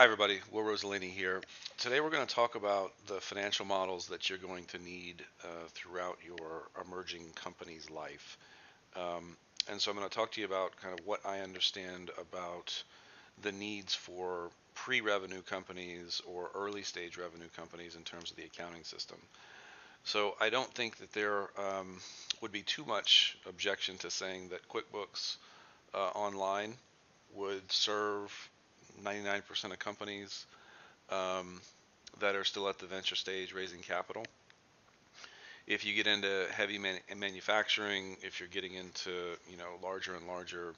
Hi, everybody. Will Rosalini here. Today, we're going to talk about the financial models that you're going to need throughout your emerging company's life. And so, I'm going to talk to you about kind of what I understand about the needs for pre revenue companies or early stage revenue companies in terms of the accounting system. So, I don't think that there would be too much objection to saying that QuickBooks Online would serve 99% of companies um, that are still at the venture stage raising capital. If you get into heavy manufacturing, if you're getting into larger and larger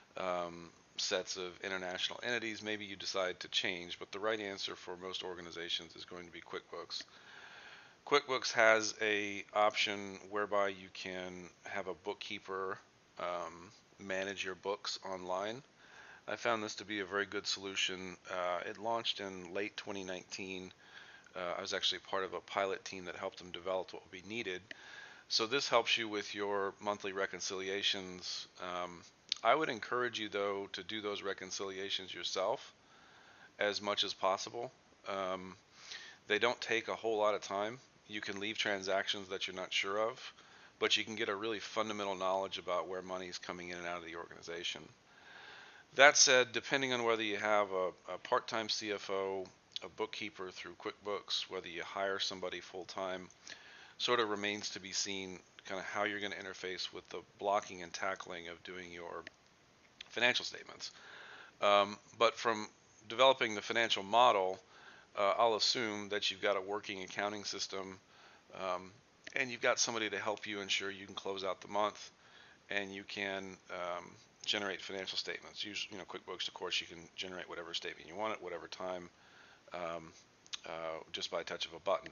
sets of international entities, maybe you decide to change. But the right answer for most organizations is going to be QuickBooks. QuickBooks has a option whereby you can have a bookkeeper manage your books online. I found this to be a very good solution. It launched in late 2019. I was actually part of a pilot team that helped them develop what would be needed. So this helps you with your monthly reconciliations. I would encourage you, though, to do those reconciliations yourself as much as possible. Um, they don't take a whole lot of time. You can leave transactions that you're not sure of, but you can get a really fundamental knowledge about where money is coming in and out of the organization. That said, depending on whether you have a part-time CFO, a bookkeeper through QuickBooks, whether you hire somebody full-time, sort of remains to be seen kind of how you're going to interface with the blocking and tackling of doing your financial statements. But from developing the financial model, I'll assume that you've got a working accounting system um, and you've got somebody to help you ensure you can close out the month and you can generate financial statements. Use QuickBooks, of course, you can generate whatever statement you want at whatever time, um, just by a touch of a button.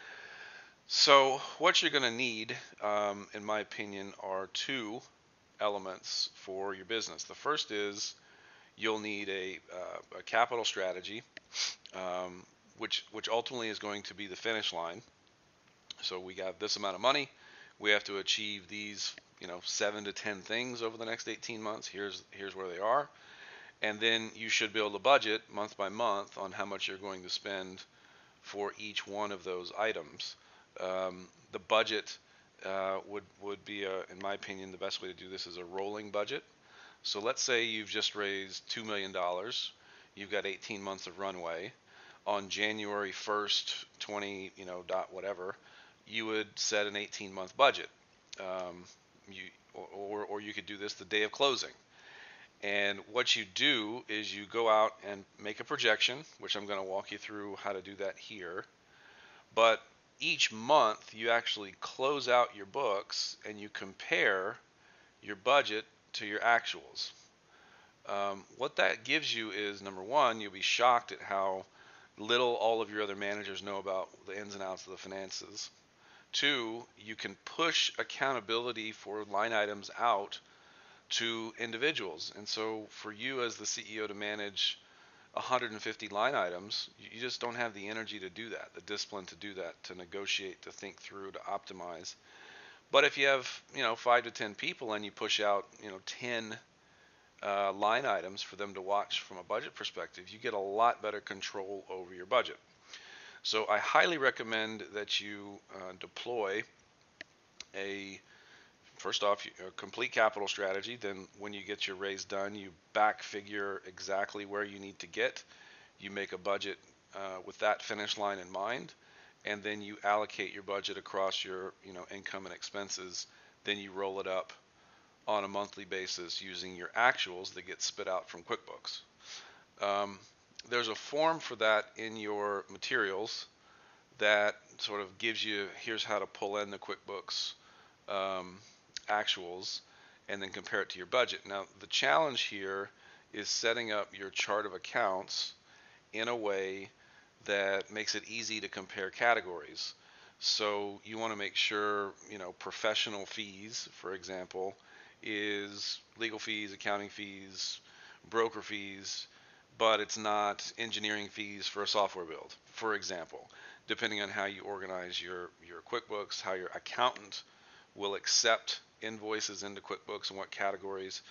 So what you're going to need, in my opinion, are two elements for your business. The first is you'll need a capital strategy, um, which ultimately is going to be the finish line. So we got this amount of money. We have to achieve these, 7 to 10 things over the next 18 months. Here's where they are, and then you should build a budget month by month on how much you're going to spend for each one of those items. The budget would be, in my opinion, the best way to do this is a rolling budget. So let's say you've just raised $2 million. You've got 18 months of runway. On January 1st, 20, dot whatever, you would set an 18-month budget. Um, you or you could do this the day of closing. And what you do is you go out and make a projection, which I'm going to walk you through how to do that here. But each month you actually close out your books and you compare your budget to your actuals. What that gives you is, number one, you'll be shocked at how little all of your other managers know about the ins and outs of the finances. Two, you can push accountability for line items out to individuals. And so for you as the CEO to manage 150 line items, you just don't have the energy to do that, the discipline to do that, to negotiate, to think through, to optimize. But if you have, 5 to 10 people and you push out, 10 line items for them to watch from a budget perspective, you get a lot better control over your budget. So I highly recommend that you deploy a first off, a complete capital strategy. Then, when you get your raise done, you back figure exactly where you need to get. You make a budget with that finish line in mind, and then you allocate your budget across your, income and expenses. Then you roll it up on a monthly basis using your actuals that get spit out from QuickBooks. Um, there's a form for that in your materials that sort of gives you here's how to pull in the QuickBooks um, actuals and then compare it to your budget. Now, the challenge here is setting up your chart of accounts in a way that makes it easy to compare categories. So you want to make sure, professional fees, for example, is legal fees, accounting fees, broker fees, but it's not engineering fees for a software build, for example, depending on how you organize your QuickBooks, how your accountant will accept invoices into QuickBooks and what categories.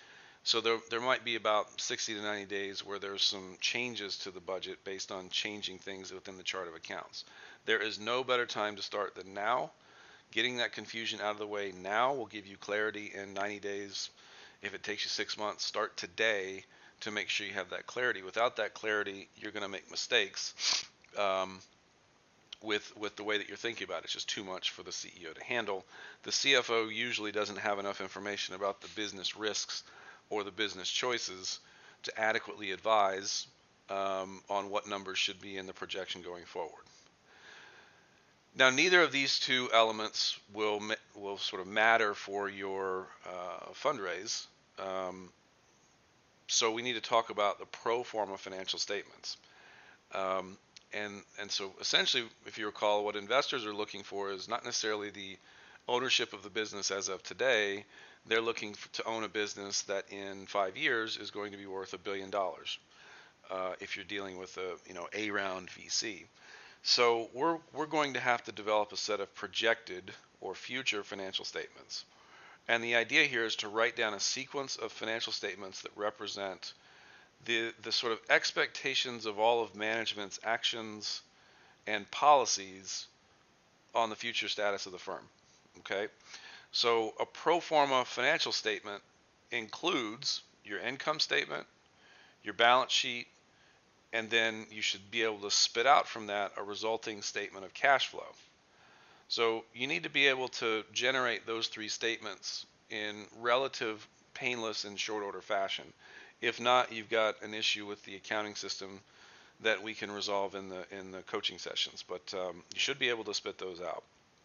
So there might be about 60 to 90 days where there's some changes to the budget based on changing things within the chart of accounts. There is no better time to start than now. Getting that confusion out of the way now will give you clarity in 90 days. If it takes you 6 months, start today to make sure you have that clarity. Without that clarity, you're going to make mistakes um, with the way that you're thinking about it. It's just too much for the CEO to handle. The CFO usually doesn't have enough information about the business risks or the business choices to adequately advise on what numbers should be in the projection going forward. Now, neither of these two elements will sort of matter for your fundraise. Um, so we need to talk about the pro forma financial statements. Um, and so essentially, if you recall, what investors are looking for is not necessarily the ownership of the business as of today. They're looking to own a business that in 5 years is going to be worth $1 billion. If you're dealing with a round VC. So we're going to have to develop a set of projected or future financial statements. And the idea here is to write down a sequence of financial statements that represent the sort of expectations of all of management's actions and policies on the future status of the firm. Okay? So a pro forma financial statement includes your income statement, your balance sheet, and then you should be able to spit out from that a resulting statement of cash flow. So you need to be able to generate those three statements in relative painless and short order fashion. If not, you've got an issue with the accounting system that we can resolve in the coaching sessions. But you should be able to spit those out.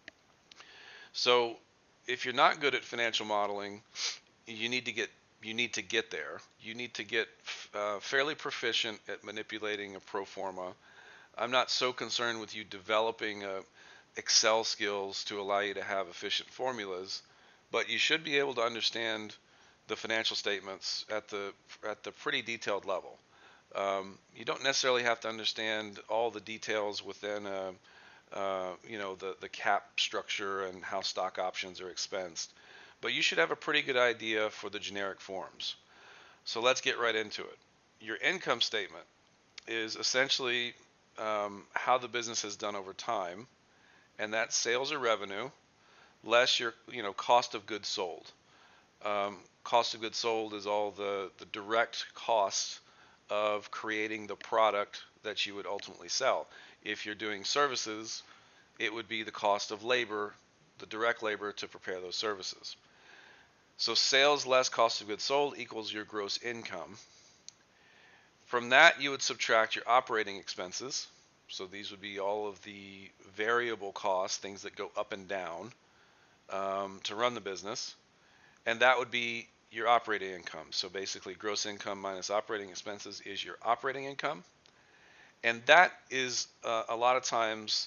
So if you're not good at financial modeling, you need to get there. You need to get fairly proficient at manipulating a pro forma. I'm not so concerned with you developing Excel skills to allow you to have efficient formulas, but you should be able to understand the financial statements at the pretty detailed level. You don't necessarily have to understand all the details within the cap structure and how stock options are expensed, but you should have a pretty good idea for the generic forms. So let's get right into it. Your income statement is essentially how the business has done over time, and that's sales or revenue less your cost of goods sold. Cost of goods sold is all the direct costs of creating the product that you would ultimately sell. If you're doing services, it would be the cost of labor, the direct labor to prepare those services. So sales less cost of goods sold equals your gross income. From that, you would subtract your operating expenses. So these would be all of the variable costs, things that go up and down to run the business. And that would be your operating income. So basically, gross income minus operating expenses is your operating income. And that is a lot of times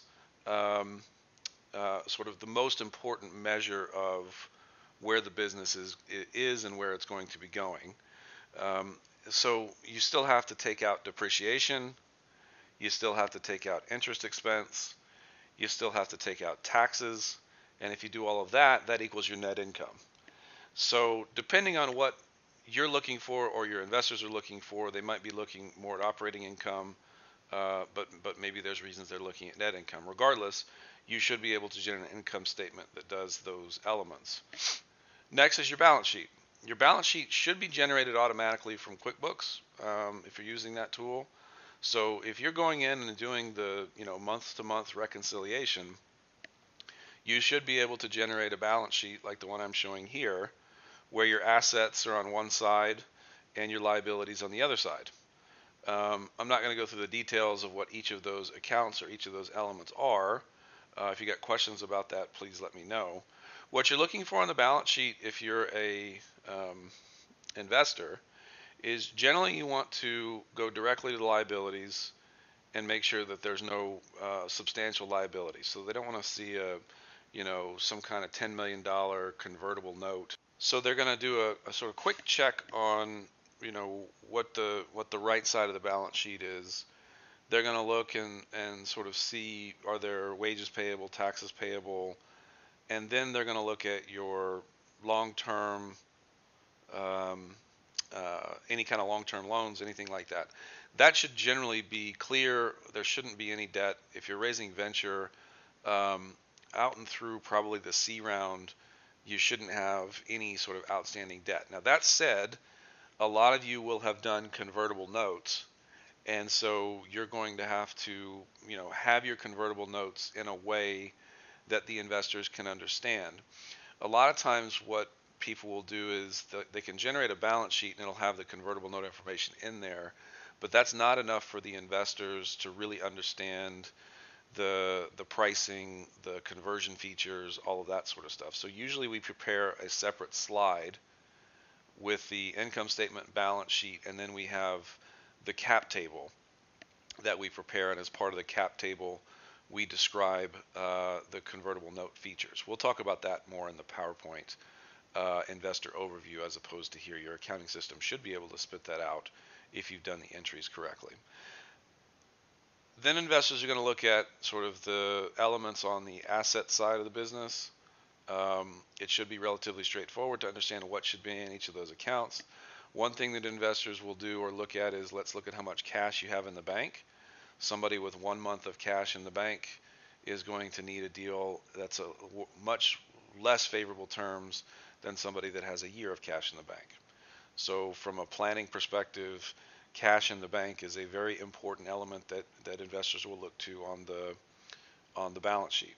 sort of the most important measure of where the business is and where it's going to be going. So you still have to take out depreciation, you still have to take out interest expense, you still have to take out taxes, and if you do all of that, that equals your net income. So depending on what you're looking for or your investors are looking for, they might be looking more at operating income, but maybe there's reasons they're looking at net income. Regardless, you should be able to generate an income statement that does those elements. Next is your balance sheet. Your balance sheet should be generated automatically from QuickBooks if you're using that tool. So if you're going in and doing the month-to-month reconciliation, you should be able to generate a balance sheet like the one I'm showing here, where your assets are on one side and your liabilities on the other side. I'm not going to go through the details of what each of those accounts or each of those elements are. If you got questions about that, please let me know. What you're looking for on the balance sheet, if you're a investor, is generally you want to go directly to the liabilities and make sure that there's no substantial liabilities. So they don't want to see some kind of $10 million convertible note. So they're going to do a sort of quick check on what the right side of the balance sheet is. They're going to look and sort of see, are there wages payable, taxes payable, and then they're going to look at your long-term any kind of long-term loans, anything like that. That should generally be clear. There shouldn't be any debt. If you're raising venture, um, out and through probably the C round, you shouldn't have any sort of outstanding debt. Now, that said, a lot of you will have done convertible notes, and so you're going to have to, have your convertible notes in a way that the investors can understand. A lot of times, what people will do is they can generate a balance sheet and it'll have the convertible note information in there, but that's not enough for the investors to really understand the pricing, the conversion features, all of that sort of stuff. So usually we prepare a separate slide with the income statement, balance sheet, and then we have the cap table that we prepare. And as part of the cap table, we describe the convertible note features. We'll talk about that more in the PowerPoint investor overview, as opposed to here. Your accounting system should be able to spit that out if you've done the entries correctly. Then investors are going to look at sort of the elements on the asset side of the business. It should be relatively straightforward to understand what should be in each of those accounts. One thing that investors will do or look at is, let's look at how much cash you have in the bank. Somebody with 1 month of cash in the bank is going to need a deal that's a much less favorable terms than somebody that has a year of cash in the bank. So from a planning perspective, cash in the bank is a very important element that investors will look to on the balance sheet.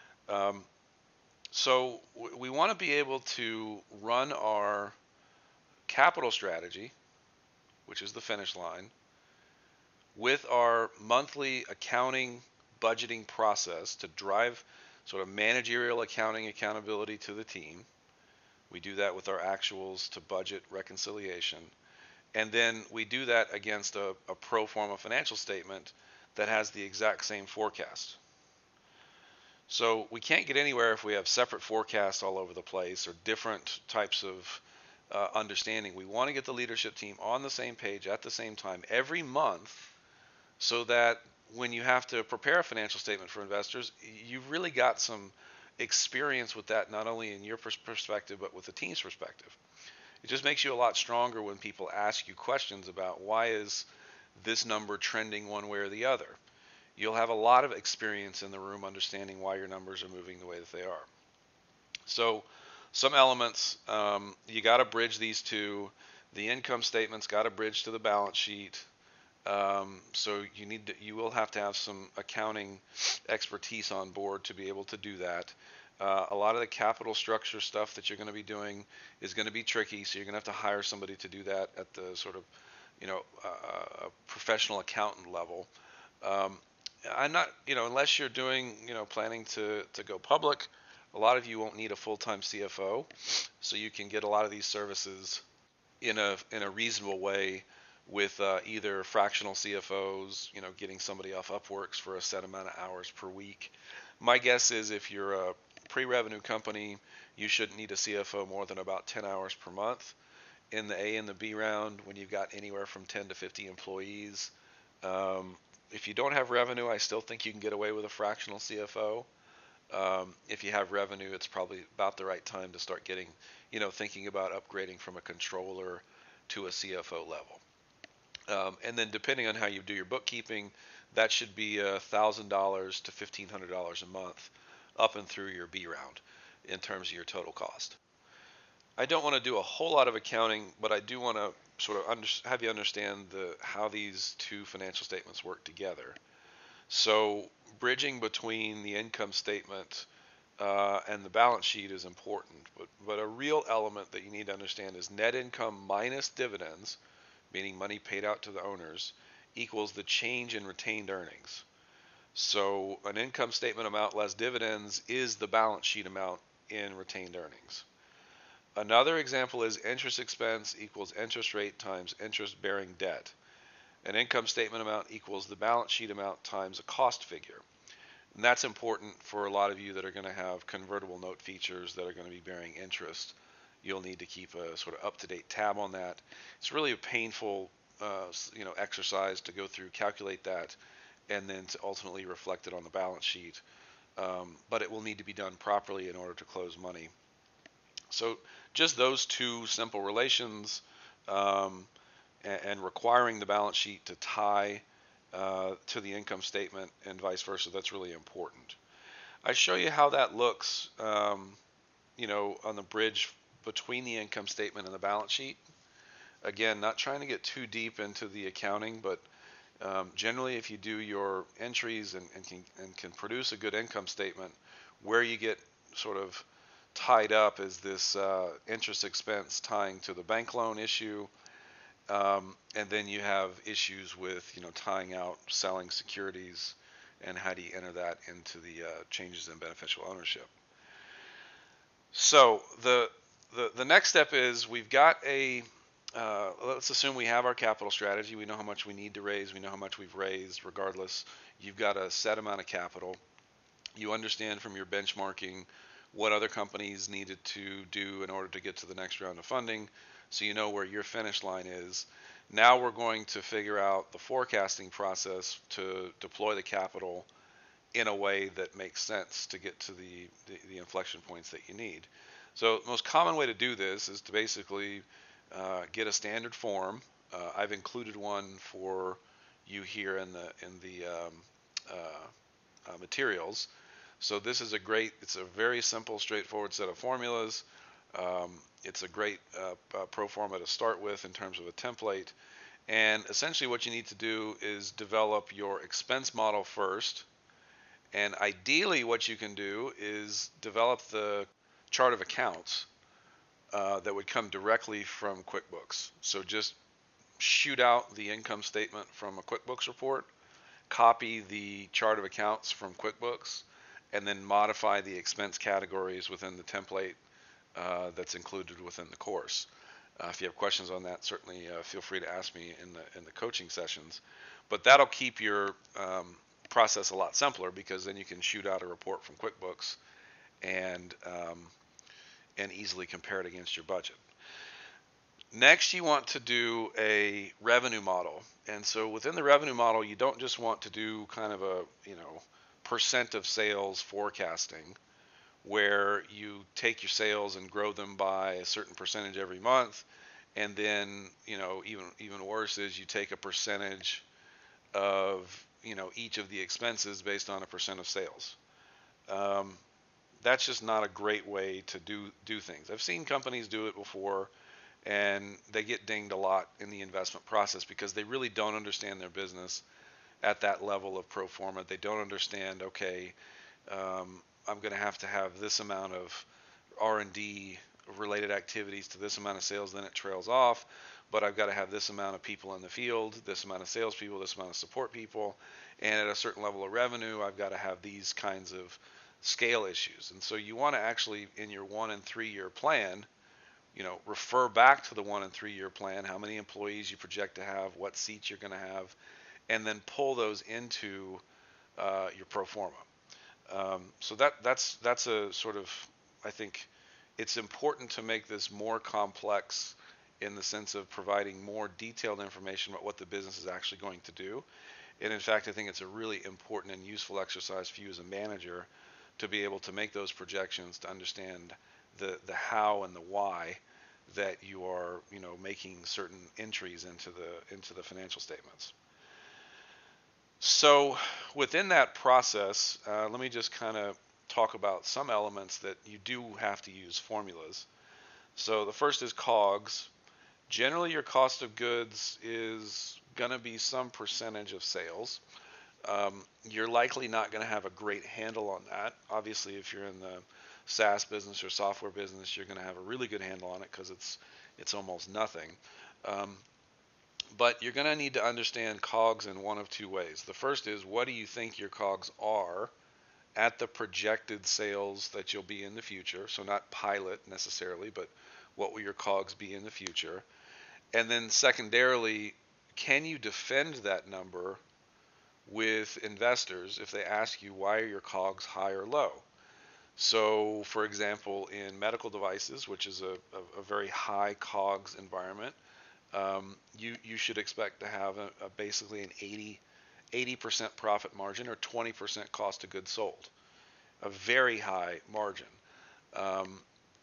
So we want to be able to run our capital strategy, which is the finish line, with our monthly accounting budgeting process to drive sort of managerial accounting accountability to the team. We do that with our actuals to budget reconciliation. And then we do that against a pro forma financial statement that has the exact same forecast. So we can't get anywhere if we have separate forecasts all over the place or different types of understanding. We want to get the leadership team on the same page at the same time every month, so that when you have to prepare a financial statement for investors, you've really got some experience with that, not only in your perspective, but with the team's perspective. It just makes you a lot stronger when people ask you questions about, why is this number trending one way or the other? You'll have a lot of experience in the room understanding why your numbers are moving the way that they are. So some elements, you got to bridge these two. The income statement's got to bridge to the balance sheet. So you will have to have some accounting expertise on board to be able to do that. A lot of the capital structure stuff that you're going to be doing is going to be tricky, so you're going to have to hire somebody to do that at the sort of, professional accountant level. I'm not, unless you're doing, planning to go public, a lot of you won't need a full-time CFO, so you can get a lot of these services in a reasonable way with either fractional CFOs, getting somebody off Upworks for a set amount of hours per week. My guess is, if you're a pre-revenue company, you shouldn't need a CFO more than about 10 hours per month. In the A and the B round, when you've got anywhere from 10 to 50 employees, if you don't have revenue, I still think you can get away with a fractional CFO. If you have revenue, it's probably about the right time to start getting, thinking about upgrading from a controller to a CFO level. And then depending on how you do your bookkeeping, that should be $1,000 to $1,500 a month up and through your B round in terms of your total cost. I don't want to do a whole lot of accounting, but I do want to sort of have you understand how these two financial statements work together. So bridging between the income statement and the balance sheet is important, but a real element that you need to understand is net income minus dividends, meaning money paid out to the owners, equals the change in retained earnings. So an income statement amount less dividends is the balance sheet amount in retained earnings. Another example is interest expense equals interest rate times interest bearing debt. An income statement amount equals the balance sheet amount times a cost figure. And that's important for a lot of you that are going to have convertible note features that are going to be bearing interest. You'll need to keep a sort of up-to-date tab on that. It's really a painful exercise to go through, calculate that, and then to ultimately reflect it on the balance sheet. But it will need to be done properly in order to close money. So just those two simple relations um, and requiring the balance sheet to tie to the income statement and vice versa. That's really important. I show you how that looks, on the bridge between the income statement and the balance sheet. Again, not trying to get too deep into the accounting, but generally, if you do your entries and can produce a good income statement, where you get sort of tied up is this interest expense tying to the bank loan issue, and then you have issues with tying out selling securities, and how do you enter that into the changes in beneficial ownership. So the next step is we've got let's assume we have our capital strategy. We know how much we need to raise. We know how much we've raised. Regardless, you've got a set amount of capital. You understand from your benchmarking what other companies needed to do in order to get to the next round of funding. So you know where your finish line is. Now we're going to figure out the forecasting process to deploy the capital in a way that makes sense to get to the inflection points that you need. So the most common way to do this is to basically get a standard form. I've included one for you here in the materials. So this is it's a very simple, straightforward set of formulas. It's a great pro forma to start with in terms of a template. And essentially what you need to do is develop your expense model first. And ideally what you can do is develop the chart of accounts that would come directly from QuickBooks. So just shoot out the income statement from a QuickBooks report, copy the chart of accounts from QuickBooks, and then modify the expense categories within the template that's included within the course. If you have questions on that, certainly feel free to ask me in the coaching sessions. But that'll keep your process a lot simpler, because then you can shoot out a report from QuickBooks and easily compare it against your budget. Next, you want to do a revenue model. And so within the revenue model, you don't just want to do kind of a, percent of sales forecasting, where you take your sales and grow them by a certain percentage every month. And then, even worse is you take a percentage of, each of the expenses based on a percent of sales. That's just not a great way to do things. I've seen companies do it before, and they get dinged a lot in the investment process because they really don't understand their business at that level of pro forma. They don't understand, okay, I'm going to have this amount of R&D related activities to this amount of sales, then it trails off, but I've got to have this amount of people in the field, this amount of salespeople, this amount of support people, and at a certain level of revenue, I've got to have these kinds of scale issues. And so you want to actually, in your 1 and 3 year plan, refer back to the 1 and 3 year plan, how many employees you project to have, what seats you're going to have, and then pull those into your pro forma. So that's a sort of, I think it's important to make this more complex in the sense of providing more detailed information about what the business is actually going to do. And in fact, I think it's a really important and useful exercise for you as a manager to be able to make those projections, to understand the how and the why that you are, making certain entries into the financial statements. So within that process, let me just kind of talk about some elements that you do have to use formulas. So the first is COGS. Generally, your cost of goods is going to be some percentage of sales. You're likely not going to have a great handle on that. Obviously, if you're in the SaaS business or software business, you're going to have a really good handle on it because it's almost nothing. But you're going to need to understand COGS in one of two ways. The first is, what do you think your COGS are at the projected sales that you'll be in the future? So not pilot necessarily, but what will your COGS be in the future? And then secondarily, can you defend that number with investors if they ask you, why are your COGS high or low? So for example, in medical devices, which is a very high COGS environment, you should expect to have basically an 80% profit margin or 20% cost of goods sold, a very high margin.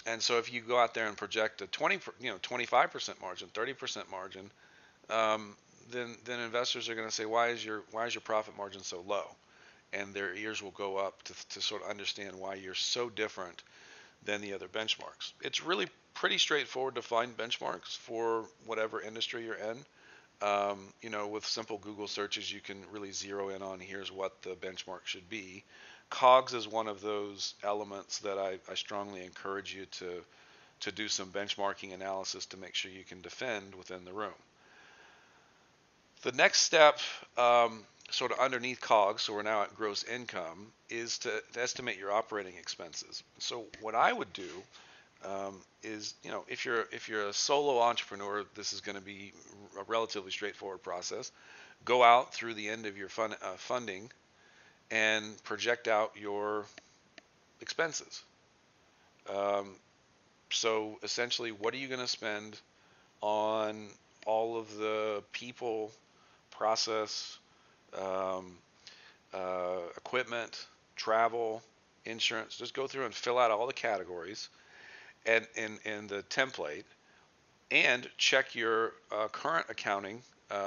And so if you go out there and project a 25% margin, 30% margin, um, then investors are going to say, why is your profit margin so low? And their ears will go up to sort of understand why you're so different than the other benchmarks. It's really pretty straightforward to find benchmarks for whatever industry you're in. With simple Google searches, you can really zero in on here's what the benchmark should be. COGS is one of those elements that I strongly encourage you to do some benchmarking analysis to make sure you can defend within the room. The next step, sort of underneath COGS, so we're now at gross income, is to estimate your operating expenses. So what I would do is, if you're a solo entrepreneur, this is going to be a relatively straightforward process. Go out through the end of your funding and project out your expenses. Um, so essentially, what are you going to spend on all of the people, process, um, equipment, travel, insurance? Just go through and fill out all the categories and in the template, and check your current accounting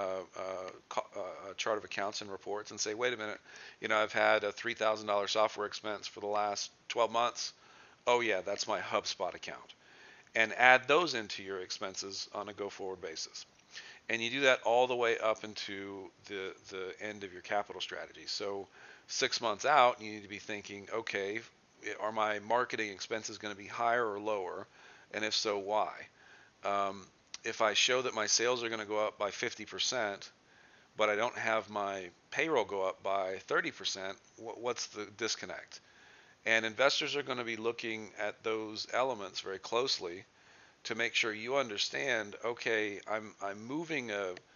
chart of accounts and reports and say, wait a minute, I've had a $3,000 software expense for the last 12 months. Oh yeah, that's my HubSpot account. And add those into your expenses on a go forward basis. And you do that all the way up into the end of your capital strategy. So 6 months out, you need to be thinking, okay, are my marketing expenses going to be higher or lower? And if so, why? Um, if I show that my sales are going to go up by 50%, but I don't have my payroll go up by 30%, what's the disconnect? And investors are going to be looking at those elements very closely to make sure you understand, okay, I'm moving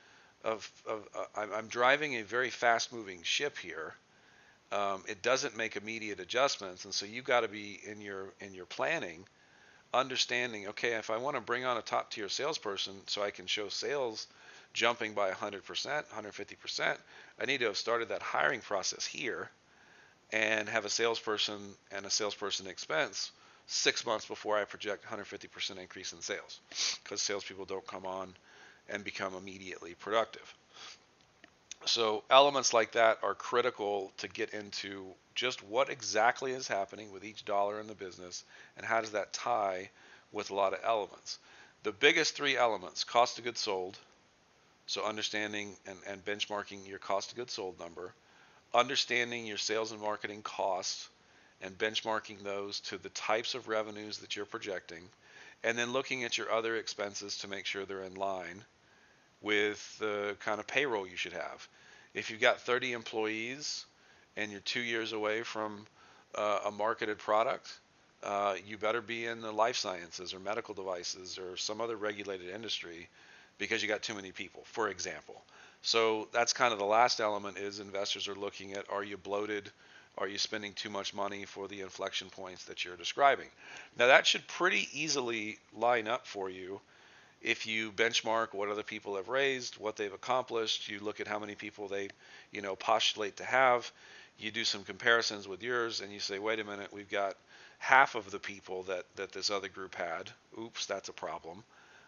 I'm driving a very fast moving ship here. It doesn't make immediate adjustments, and so you've got to be in your planning, understanding, okay, if I want to bring on a top tier salesperson so I can show sales jumping by 100%, 150%, I need to have started that hiring process here and have a salesperson and a salesperson expense 6 months before I project 150% increase in sales, because salespeople don't come on and become immediately productive. So elements like that are critical to get into just what exactly is happening with each dollar in the business and how does that tie with a lot of elements. The biggest three elements: cost of goods sold, so understanding and benchmarking your cost of goods sold number, understanding your sales and marketing costs and benchmarking those to the types of revenues that you're projecting, and then looking at your other expenses to make sure they're in line with the kind of payroll you should have. If you've got 30 employees and you're 2 years away from a marketed product, you better be in the life sciences or medical devices or some other regulated industry, because you got too many people, for example. So that's kind of the last element, is investors are looking at, are you bloated? Are you spending too much money for the inflection points that you're describing? Now that should pretty easily line up for you if you benchmark what other people have raised, what they've accomplished. You look at how many people they, postulate to have. You do some comparisons with yours, and you say, wait a minute, we've got half of the people that this other group had. Oops, that's a problem.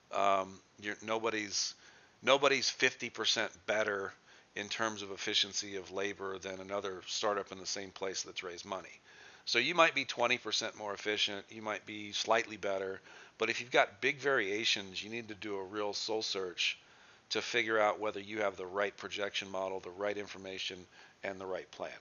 Nobody's 50% better in terms of efficiency of labor than another startup in the same place that's raised money. So you might be 20% more efficient, you might be slightly better, but if you've got big variations, you need to do a real soul search to figure out whether you have the right projection model, the right information, and the right plan.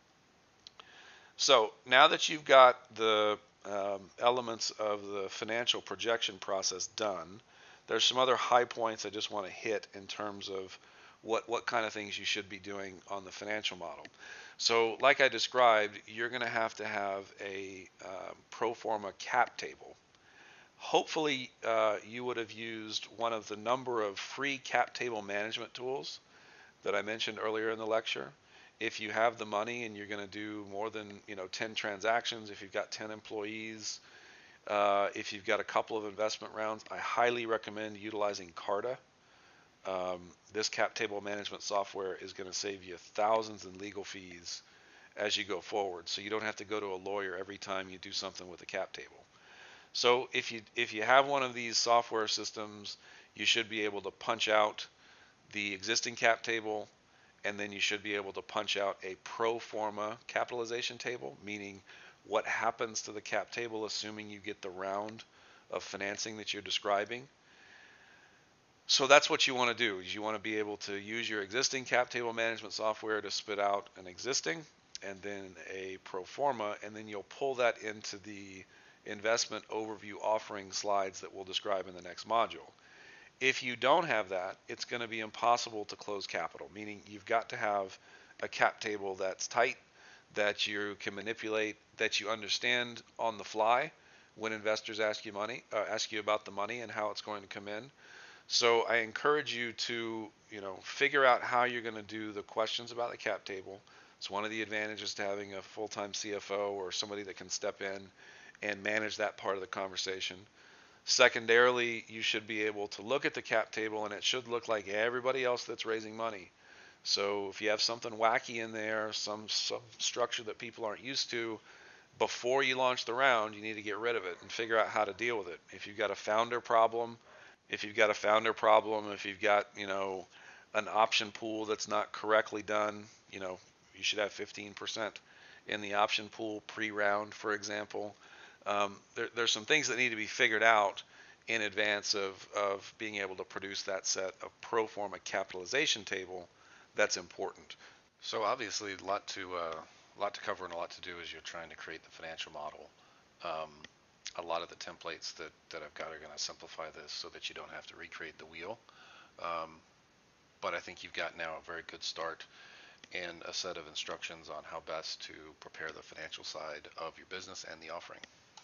So now that you've got the elements of the financial projection process done, there's some other high points I just want to hit in terms of what kind of things you should be doing on the financial model. So like I described, you're going to have a pro forma cap table. Hopefully you would have used one of the number of free cap table management tools that I mentioned earlier in the lecture. If you have the money and you're going to do more than 10 transactions, if you've got 10 employees, if you've got a couple of investment rounds, I highly recommend utilizing Carta. This cap table management software is going to save you thousands in legal fees as you go forward, so you don't have to go to a lawyer every time you do something with a cap table. So if you have one of these software systems, you should be able to punch out the existing cap table, and then you should be able to punch out a pro forma capitalization table, meaning what happens to the cap table assuming you get the round of financing that you're describing. So that's what you want to do, is you want to be able to use your existing cap table management software to spit out an existing and then a pro forma, and then you'll pull that into the investment overview offering slides that we'll describe in the next module. If you don't have that, it's going to be impossible to close capital, meaning you've got to have a cap table that's tight, that you can manipulate, that you understand on the fly when investors ask you about the money and how it's going to come in. So I encourage you to, figure out how you're going to do the questions about the cap table. It's one of the advantages to having a full-time CFO or somebody that can step in and manage that part of the conversation. Secondarily, you should be able to look at the cap table and it should look like everybody else that's raising money. So if you have something wacky in there, some structure that people aren't used to, before you launch the round, you need to get rid of it and figure out how to deal with it. If you've got a founder problem, if you've got, an option pool that's not correctly done, you should have 15% in the option pool pre-round, for example. There's some things that need to be figured out in advance of being able to produce that set of pro forma capitalization table that's important. So obviously, a lot to cover and a lot to do as you're trying to create the financial model. Um, a lot of the templates that I've got are going to simplify this so that you don't have to recreate the wheel. Um, but I think you've got now a very good start and a set of instructions on how best to prepare the financial side of your business and the offering.